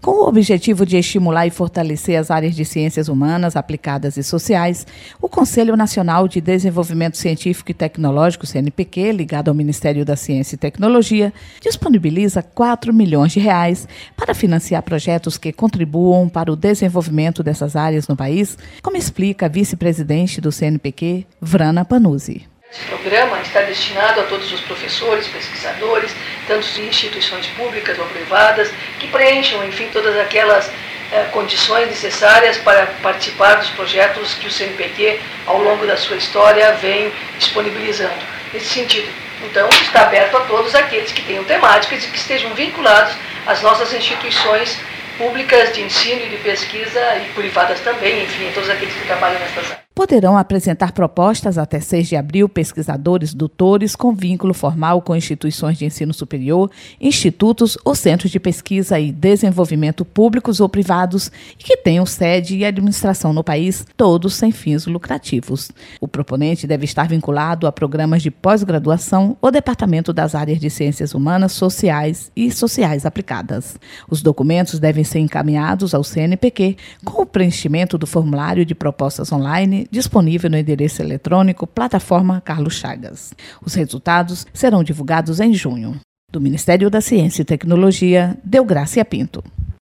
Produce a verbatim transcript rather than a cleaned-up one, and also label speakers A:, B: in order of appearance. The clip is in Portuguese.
A: Com o objetivo de estimular e fortalecer as áreas de ciências humanas, aplicadas e sociais, o Conselho Nacional de Desenvolvimento Científico e Tecnológico, C N P Q, ligado ao Ministério da Ciência e Tecnologia, disponibiliza quatro milhões de reais para financiar projetos que contribuam para o desenvolvimento dessas áreas no país, como explica a vice-presidente do C N P Q, Vrana Panuzzi.
B: Esse programa está destinado a todos os professores, pesquisadores, tanto de instituições públicas ou privadas, que preencham, enfim, todas aquelas eh, condições necessárias para participar dos projetos que o C N P Q, ao longo da sua história, vem disponibilizando. Nesse sentido, então, está aberto a todos aqueles que tenham temáticas e que estejam vinculados às nossas instituições públicas de ensino e de pesquisa e privadas também, enfim, todos aqueles que trabalham nessas áreas.
A: Poderão apresentar propostas até seis de abril pesquisadores doutores com vínculo formal com instituições de ensino superior, institutos ou centros de pesquisa e desenvolvimento públicos ou privados e que tenham sede e administração no país, todos sem fins lucrativos. O proponente deve estar vinculado a programas de pós-graduação ou departamento das áreas de ciências humanas, sociais e sociais aplicadas. Os documentos devem ser encaminhados ao C N P Q com o preenchimento do formulário de propostas online disponível no endereço eletrônico plataforma Carlos Chagas. Os resultados serão divulgados em junho. Do Ministério da Ciência e Tecnologia, Deográcia Pinto.